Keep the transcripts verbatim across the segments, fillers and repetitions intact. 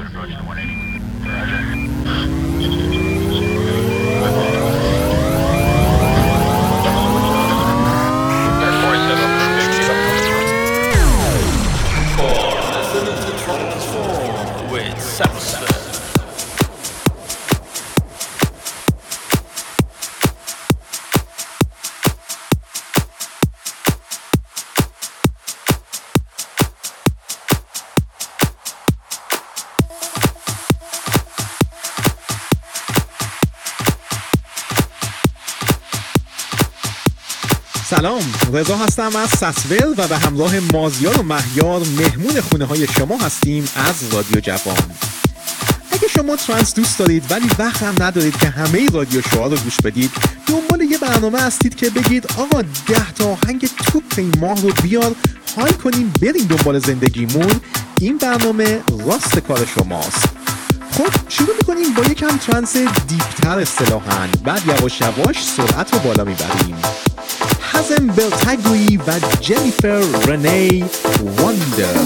سلام، رضا هستم از سسول و به همراه مازیار و مهیار مهمون خونه های شما هستیم از رادیو جوان. اگه شما ترانس دوست دارید ولی وقت هم ندارید که همه رادیو شما رو گوش بدید، دنبال یه برنامه هستید که بگید آقا ده تا آهنگ توپ این ماه رو بیار حال کنیم بریم دنبال زندگیمون، این برنامه راست کار شماست. خب شروع میکنیم با یکم ترانس دیپتر اصطلاحاً، بعد یواش یواش سرعت رو بالا میبریم. حازم بلتگویی و جنیفر رنی واندر.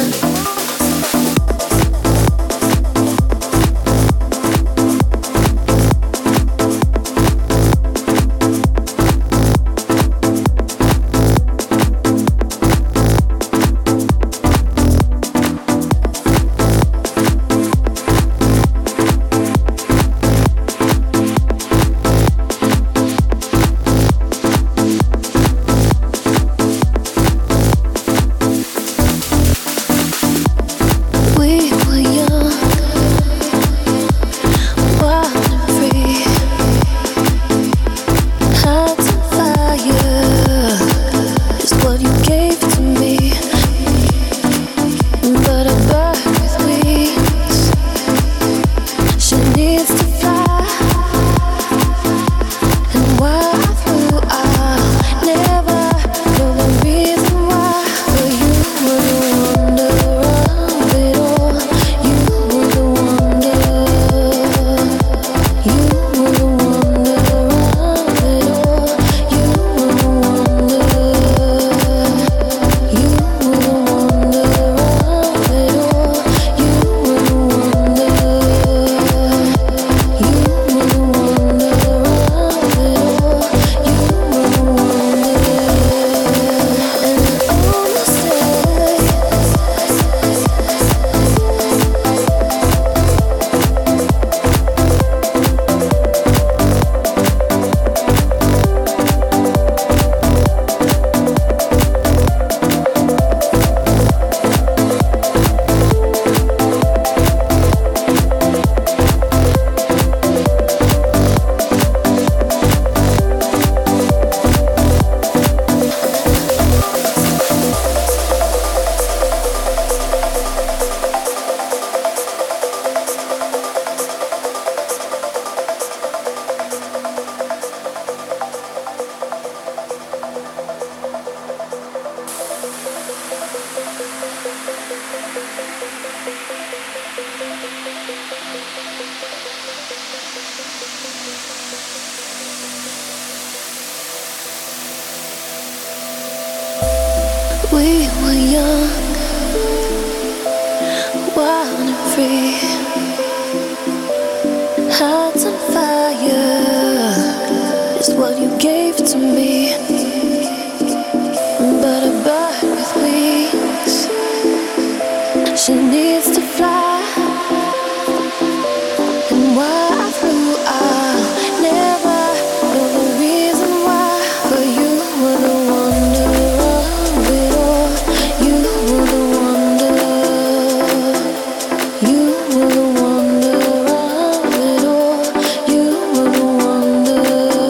We were young, wild and free, hearts on fire is what you gave to me. But a bird with wings, she needs to fly. And why I flew, I'll never know the reason why. But you were the wonder of it all. You were the wonder. You were the wonder of it all. You were the wonder.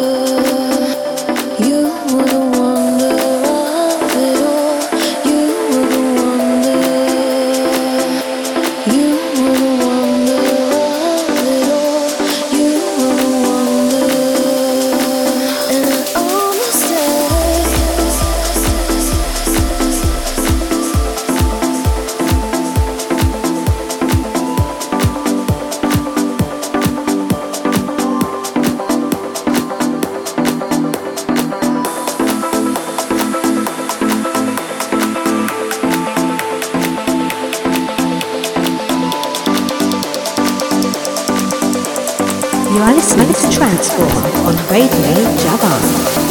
You were the wonder of it all. You were the wonder. You You are listening to Transform on Radio Javan.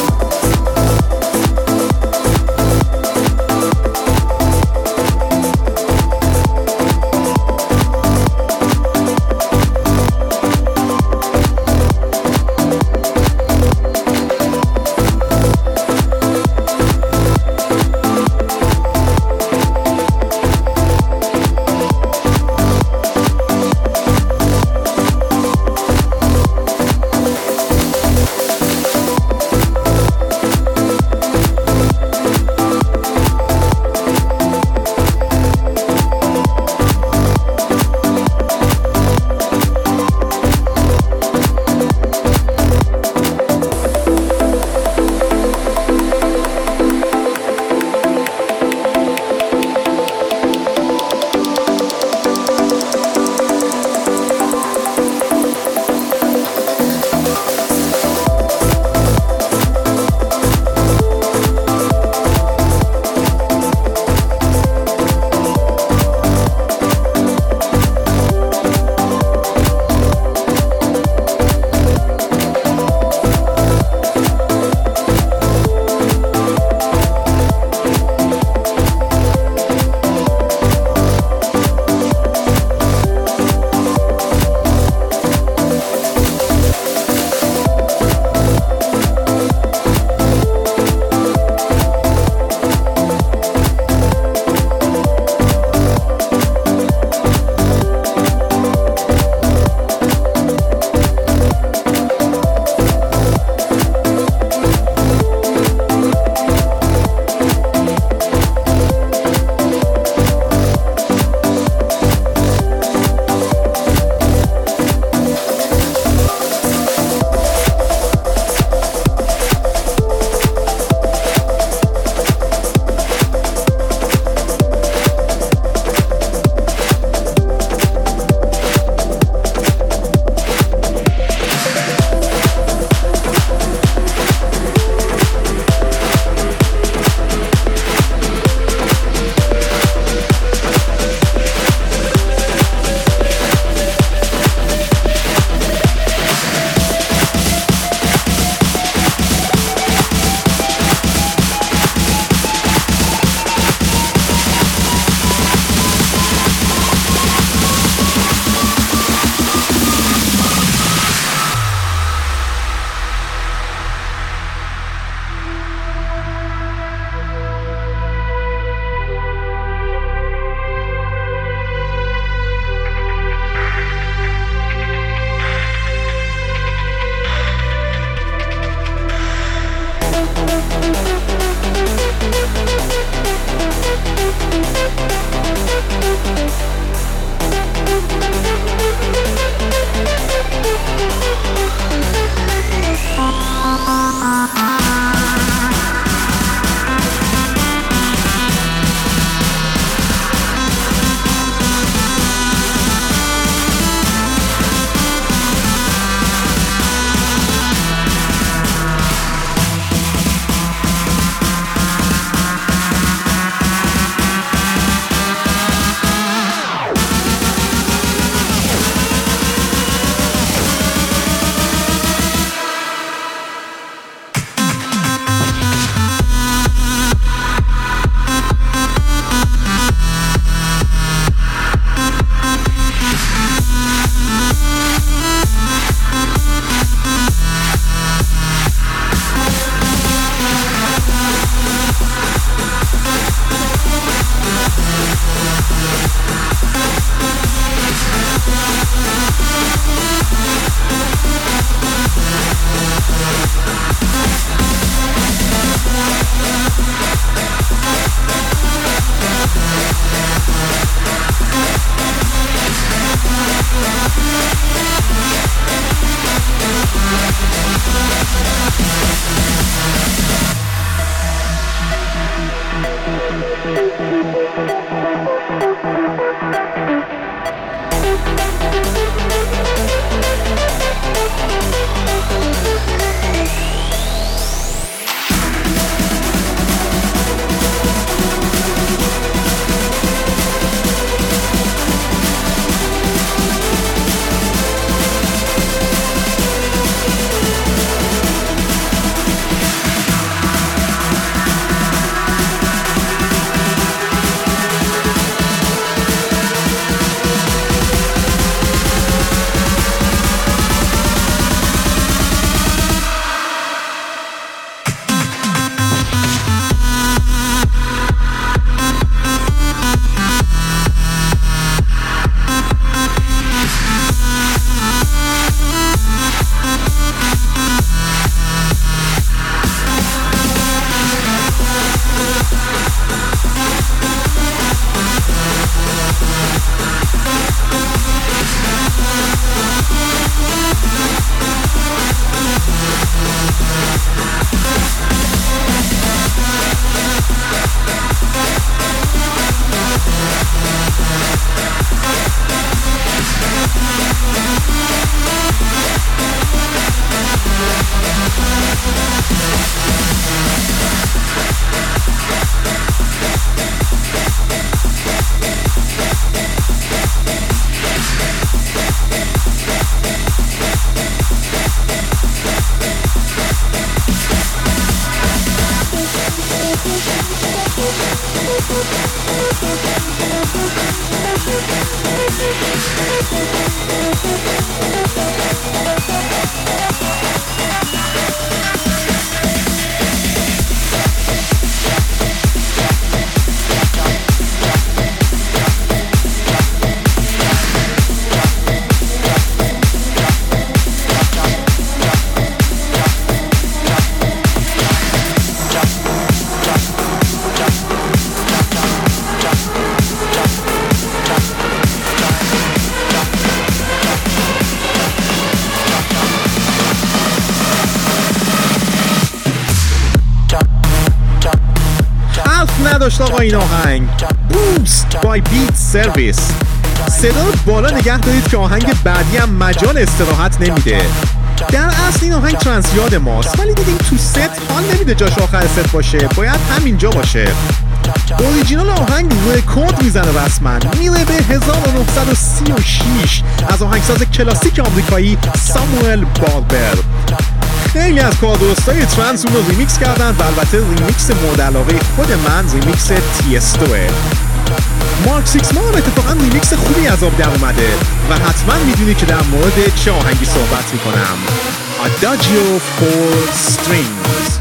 Thank you. داشت آقا این آهنگ. Boost by Beat Service. صدا رو بالا نگه دارید که آهنگ بعدی هم مجال استراحت نمیده. در اصل این آهنگ ترانس یاد ماست، ولی دیدیم تو ست حال نمیده جاش آخر ست باشه، باید همینجا باشه. اوریجینال آهنگ رکورد میزنه رسما، میره به هزار و نهصد و سی و شش از آهنگساز کلاسیک آمریکایی ساموئل باربر. خیلی از کاردرستای ترانس اون رو ریمیکس کردن و البته ریمیکس مورد علاقه خود من ریمیکس تیستوه. مارک سیکسما هم اتفاقا ریمیکس خوبی از آب در اومده و حتما میدونی که در مورد چه آهنگی صحبت میکنم. Adagio for Strings.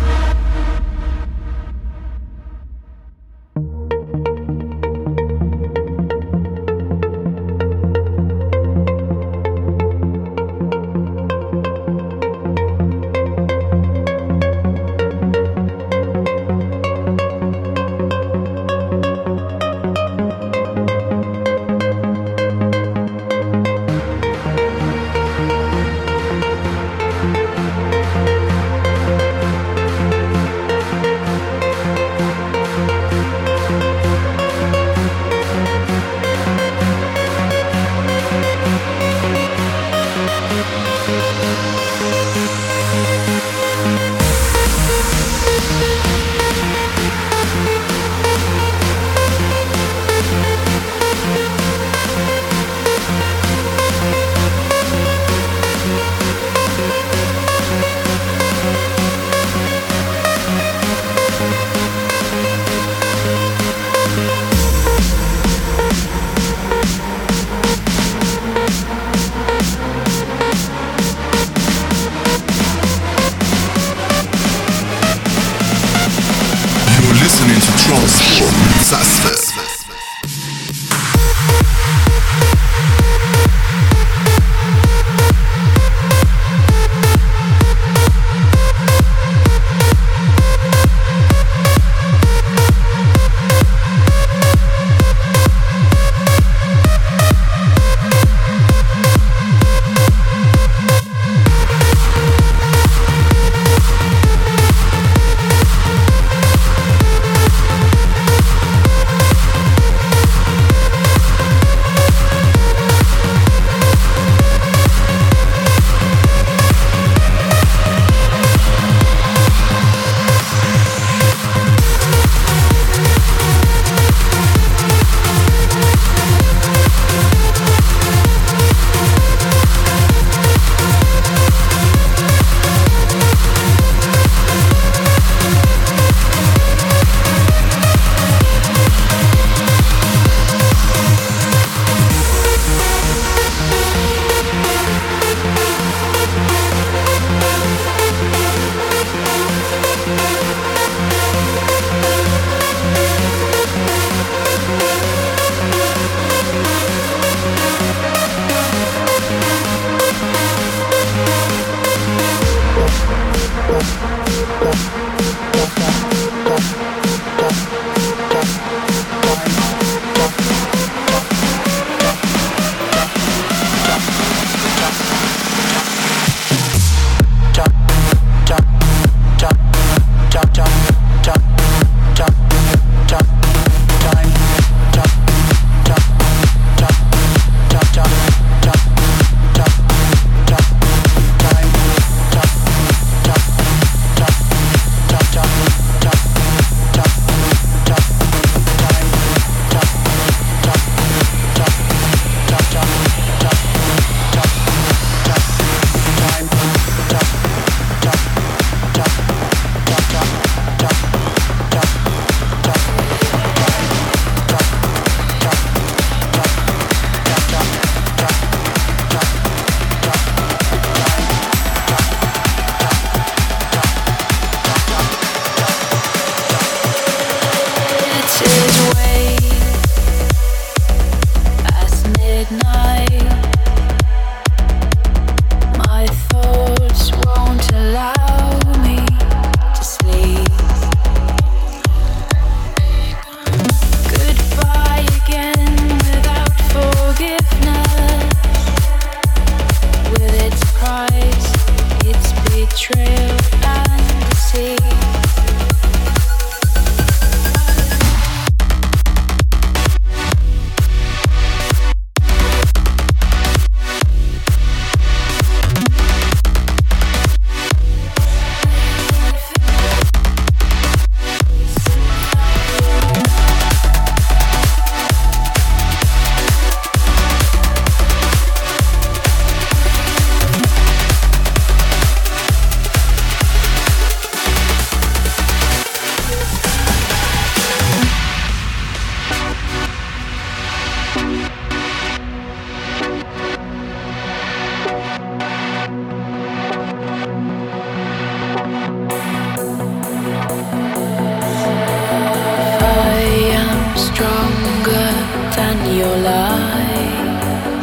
lies,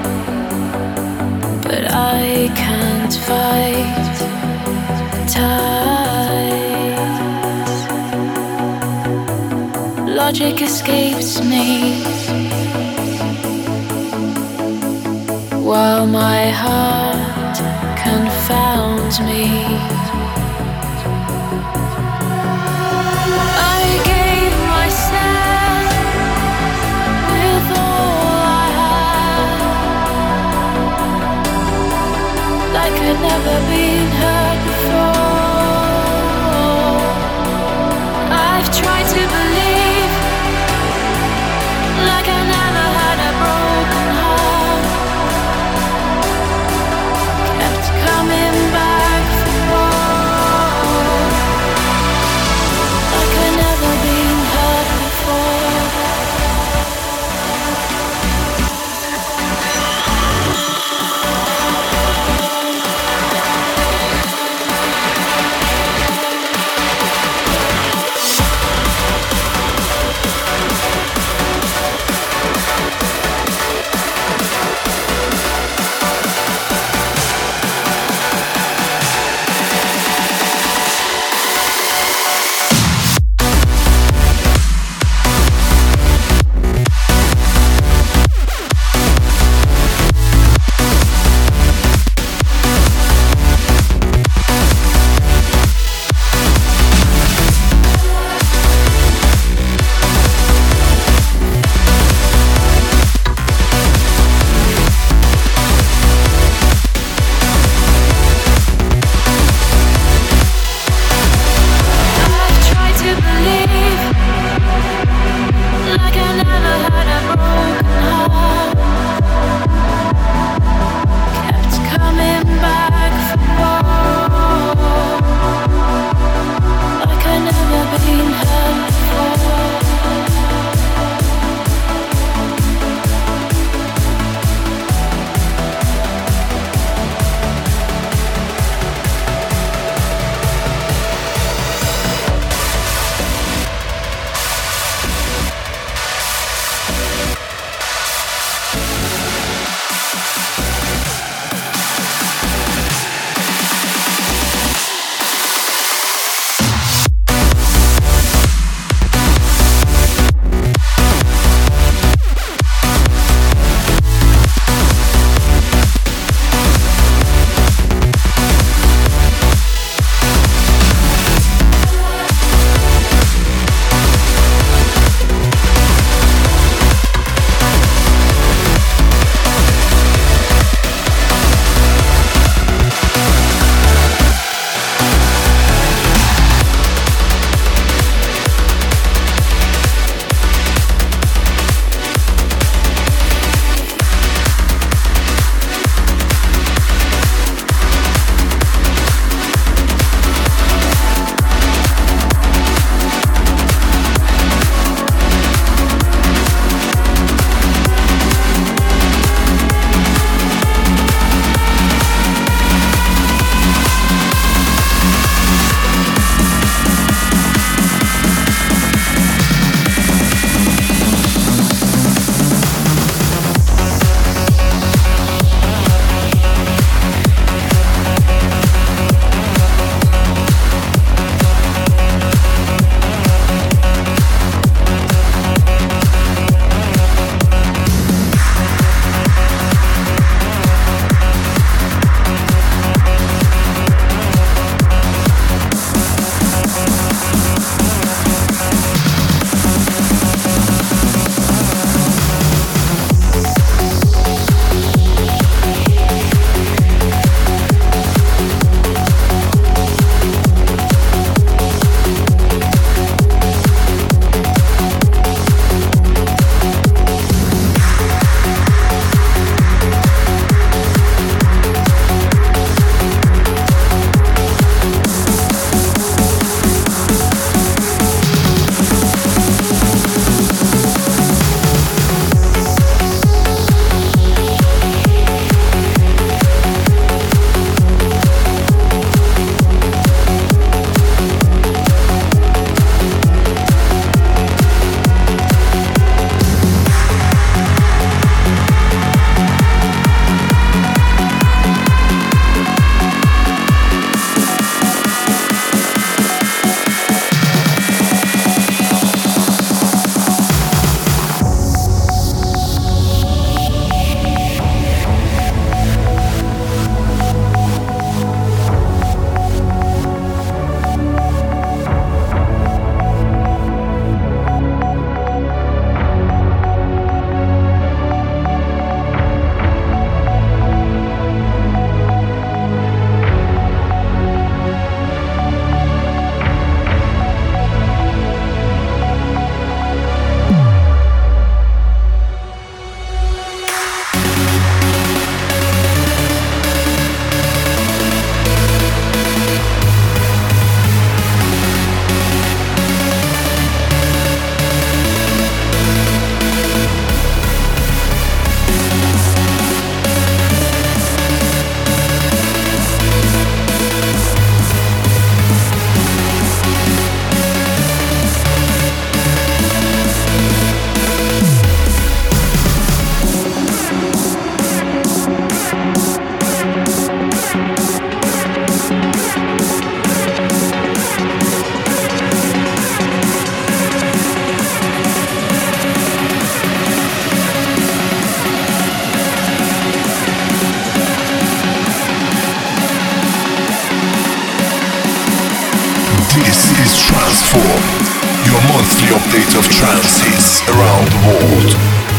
but I can't fight tides. Logic escapes me while my heart confounds me. I gave myself with all I had, like I'd never been hurt before. I've tried to believe, like I never had a broken heart. Kept coming back for more, like I'd never been hurt before. monthly update of trance hits around the world.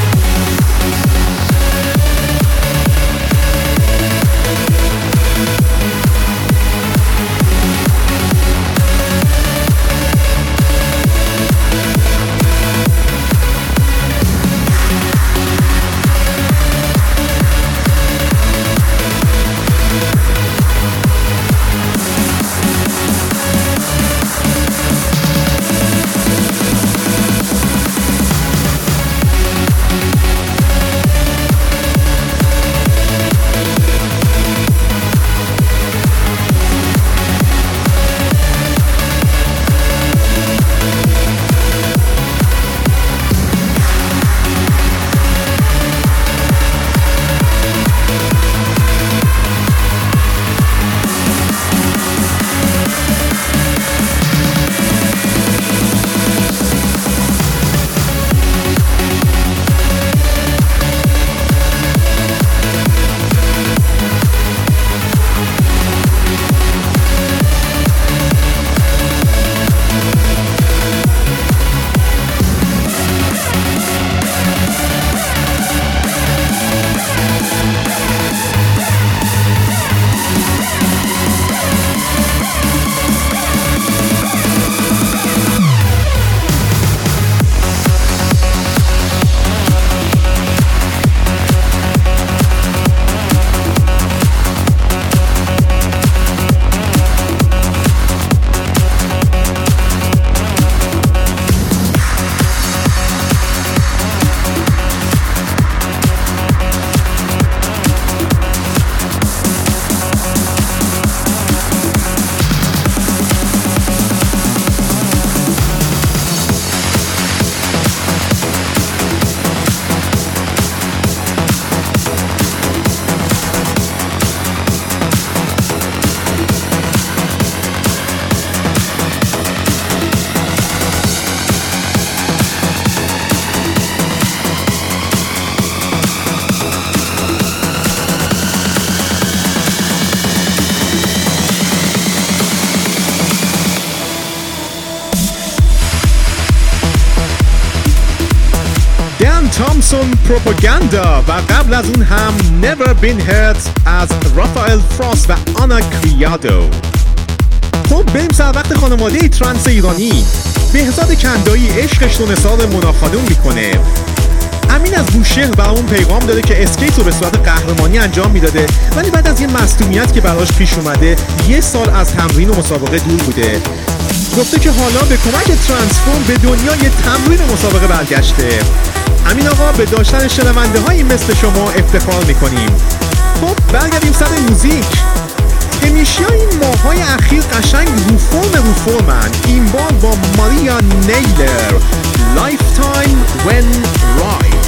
تامسون پروپاگاندا و قبل از اون هم Never Been Hurt از رافائل فراست و آنا کریادو. خب بریم سر وقت خانواده ترانس ایرانی. بهزاد کندایی عشقش رو نثار مونا خانوم میکنه. امین از بوشهر برامون پیغام داده که اسکیت رو به صورت قهرمانی انجام میداده ولی بعد از یه مصدومیت که براش پیش اومده یه سال از تمرین و مسابقه دور بوده. گفته که حالا به کمک ترانسفورم به دنیای تمرین و مسابقه برگشته. امین آقا به داشتن شنونده هایی مثل شما افتخار میکنیم. خب برگردیم سر موزیک. همیشه این ماهای اخیر قشنگ رو فرم رو فرمن. این بار با ماریا نیلر Lifetime When Right.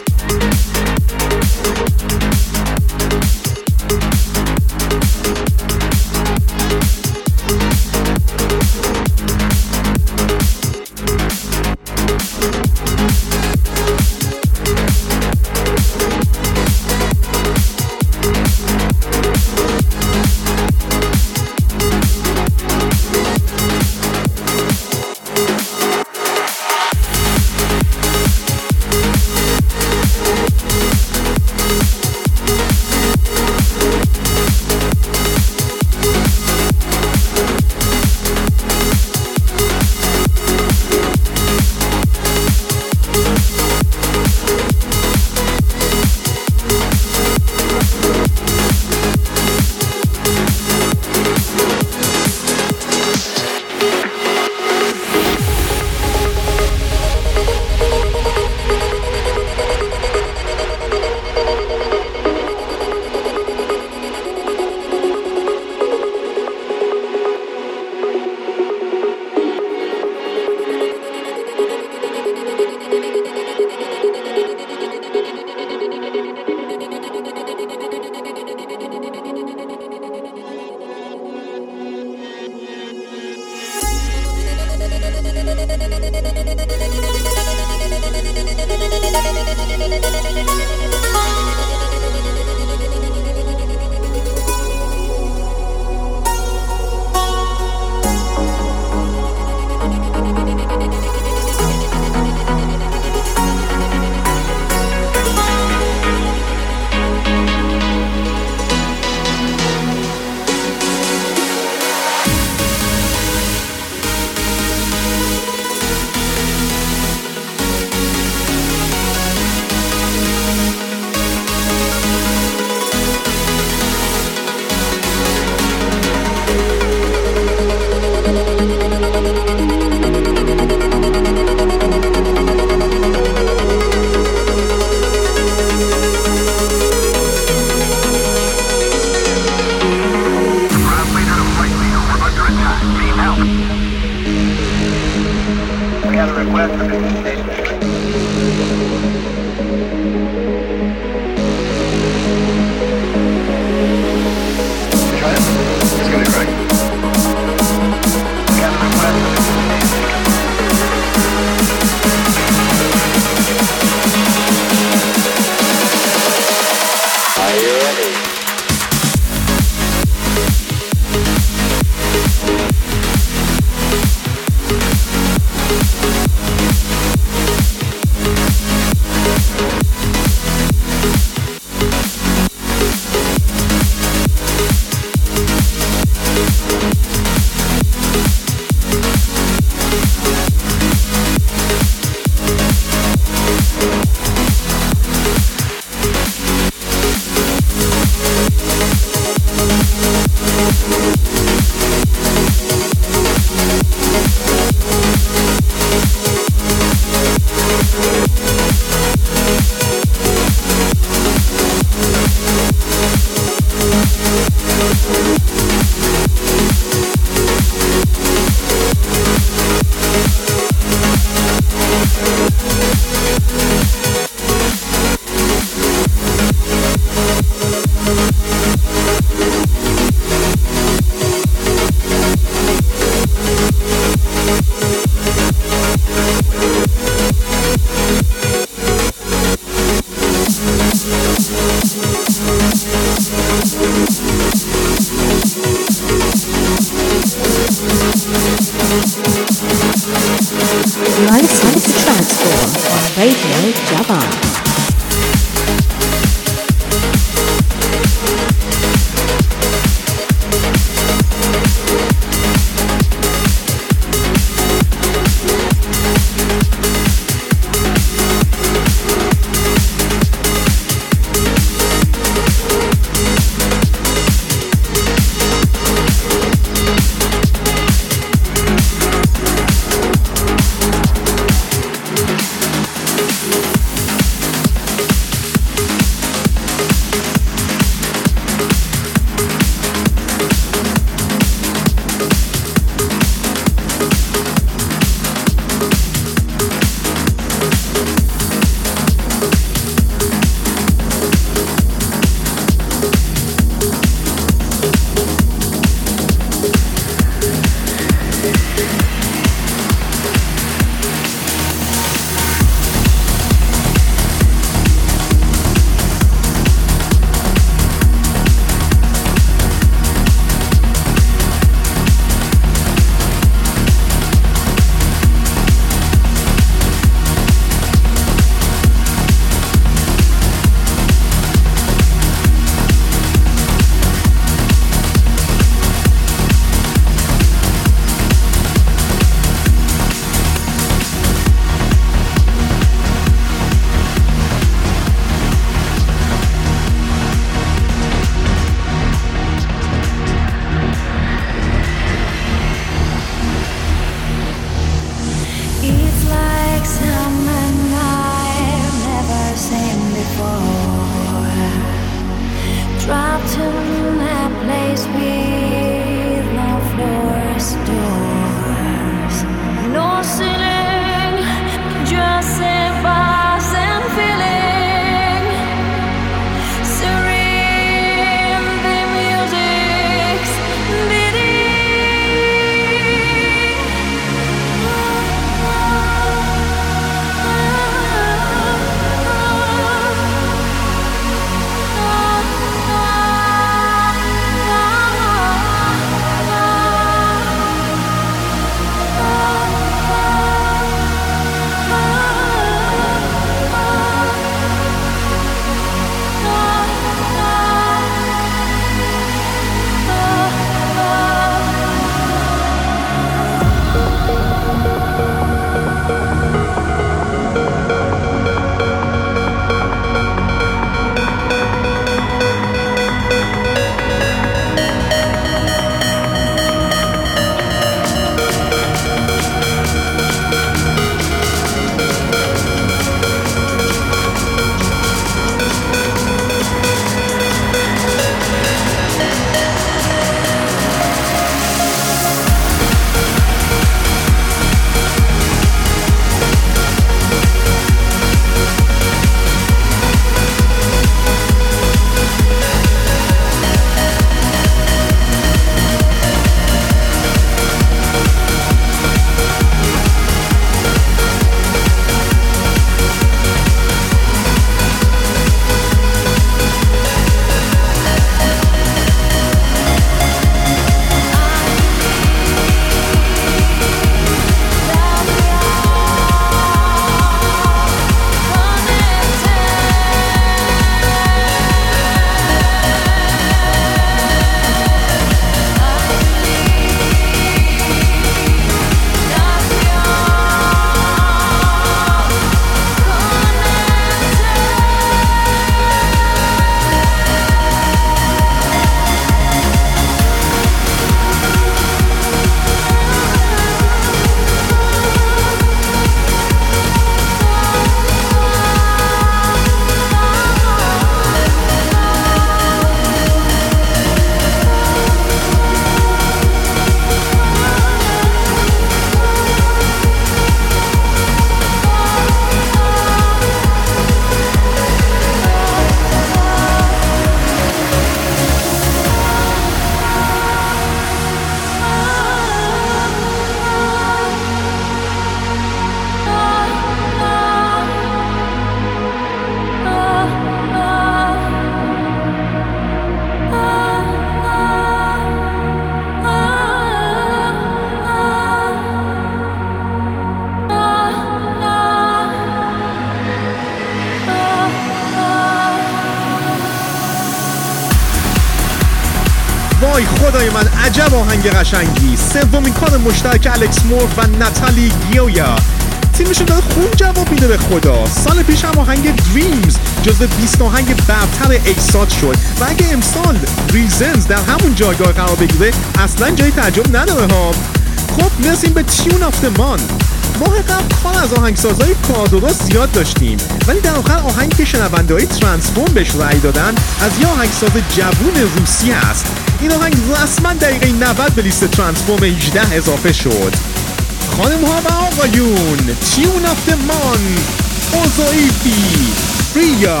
وای خدای من عجب آهنگ قشنگی. سومین کار مشترک الکس مورف و ناتالی گیویا. تیمشون داره خوب جواب میده به خدا. سال پیش هم آهنگ دریمز جزو بیست آهنگ برتر ایساد شد و اگه امسال ریزنز در همون جایگاه قرار بگیره اصلا جای تعجب نداره ها. خب میرسیم به تیون آف د مان. ماه قبل کار از آهنگسازهای کاردرست زیاد داشتیم ولی در آخر آهنگی که شنونده‌های ترانسفورم بهش رأی دادن از یه آهنگساز جوون روسی هست. این آهنگ رسما دقیقه نود به لیست ترانسفورم هجده اضافه شد. خانم ها و آقایون، تیون آف د مان، اوزویفی، فریا.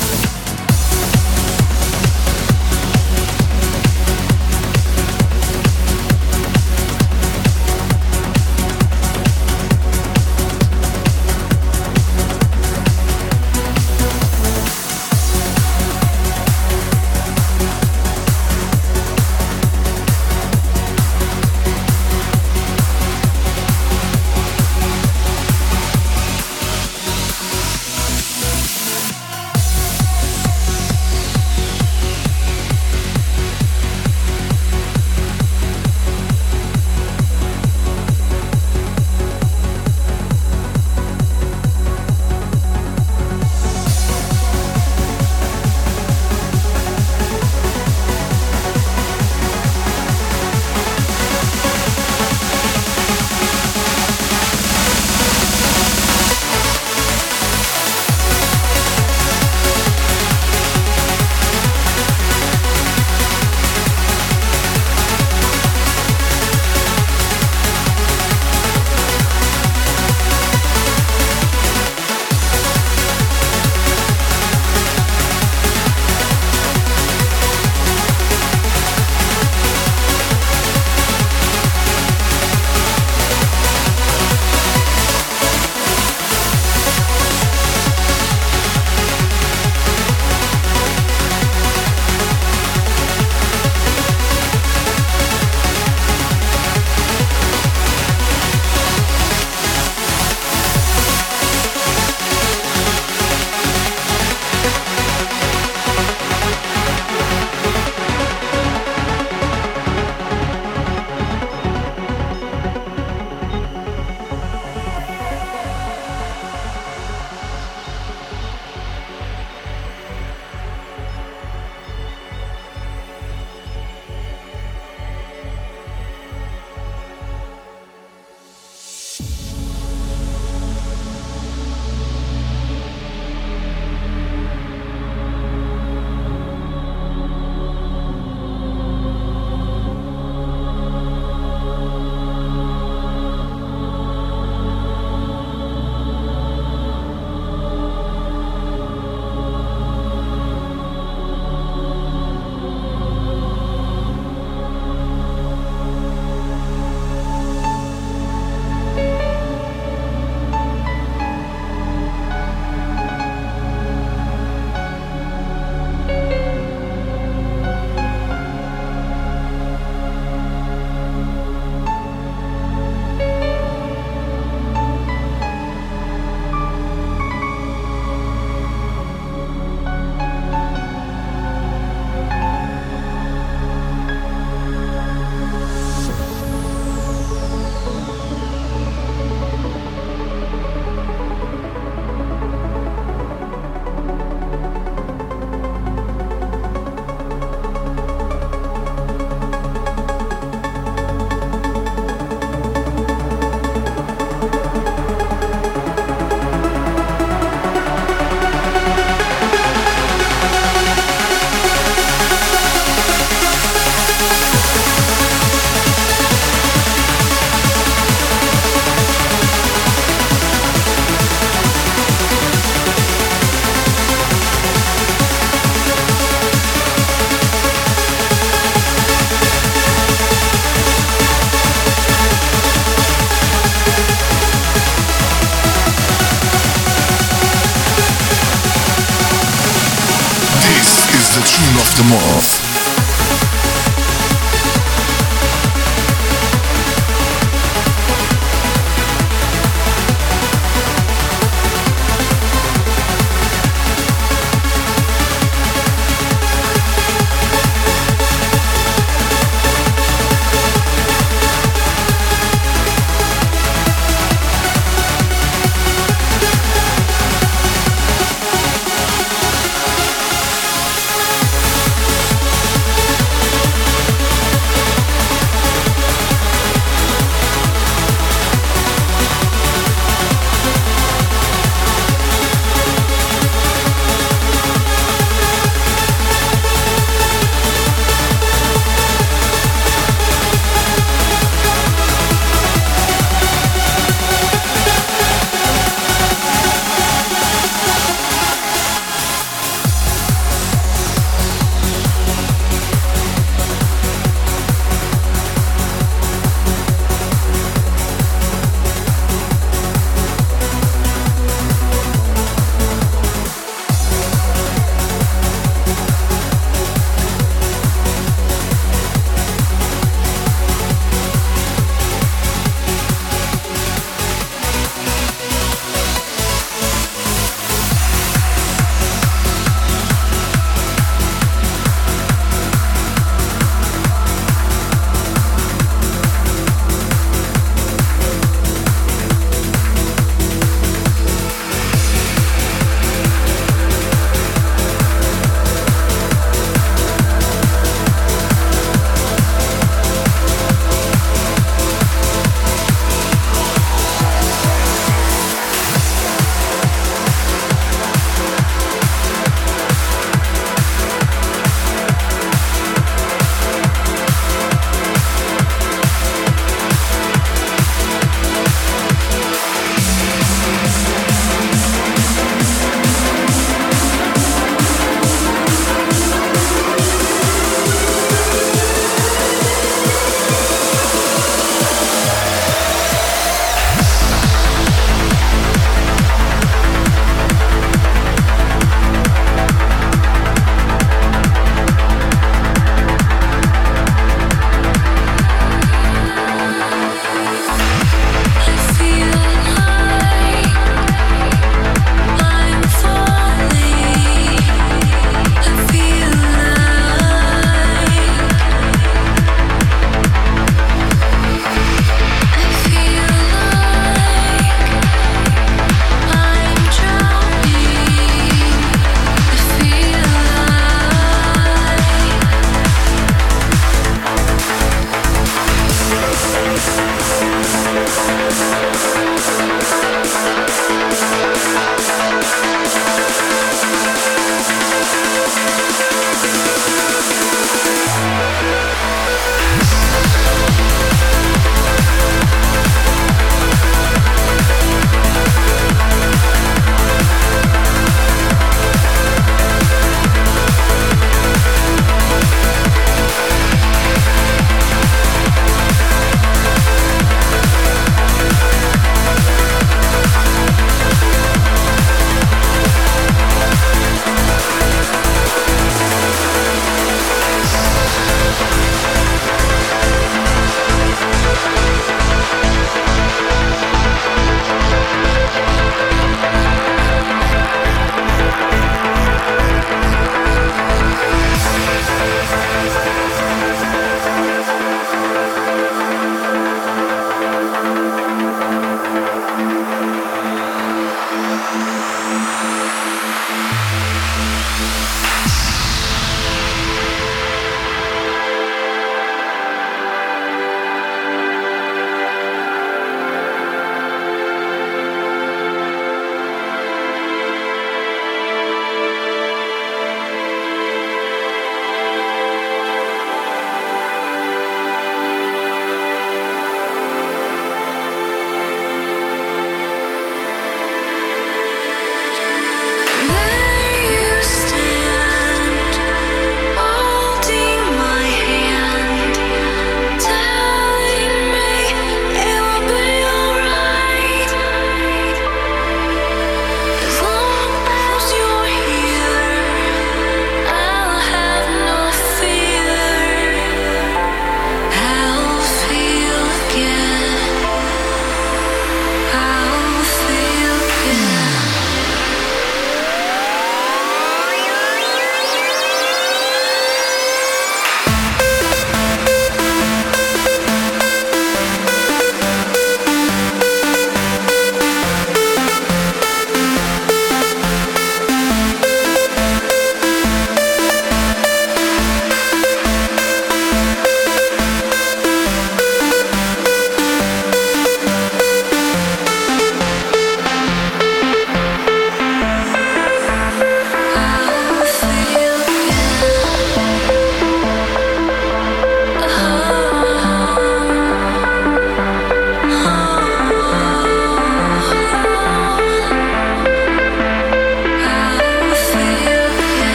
the month.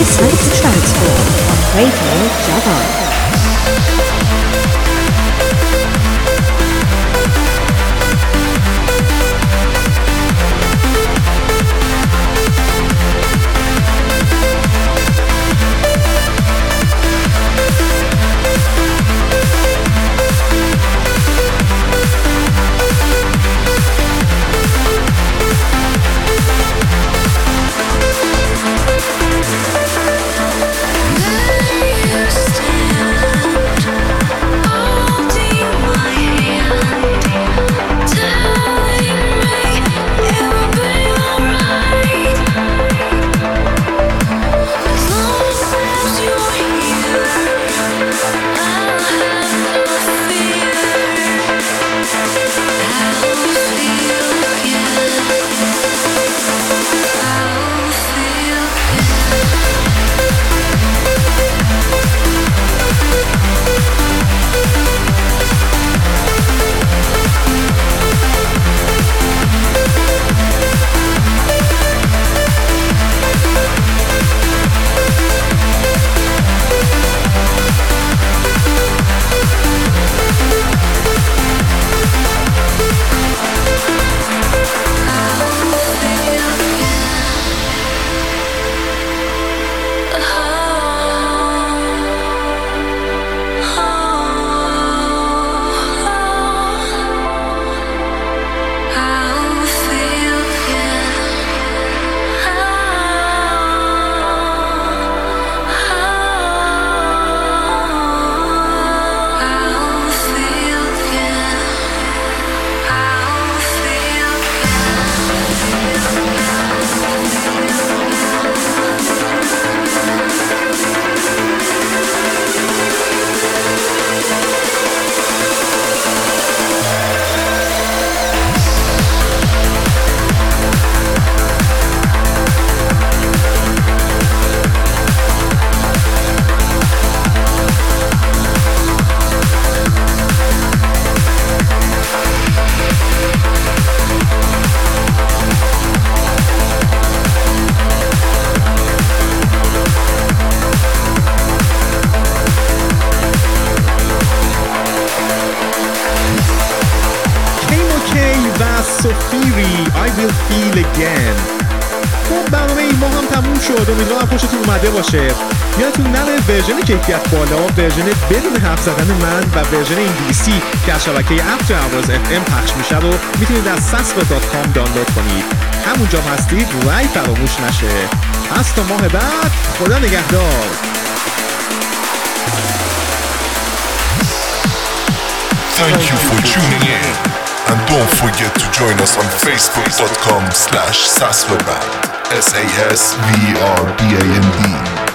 listening to Transform on Radio Java. I will feel again. خب برنامه این ما هم تموم شد. امیدوارم خوشتون اومده باشه. یادتون نره ورژن کیفیت بالا، ورژن بدون حرف زدن من و ورژن انگلیسی که از شبکه After Hours اف ام پخش میشه رو میتونید از ساسفر دات کام دانلود کنید. همونجا هستید، رای فراموش نشه. پس تا ماه بعد خدا نگهدار. Thank you for tuning in, and don't forget to join us on facebook dot com slash sasverband, S A S V E R B A N D.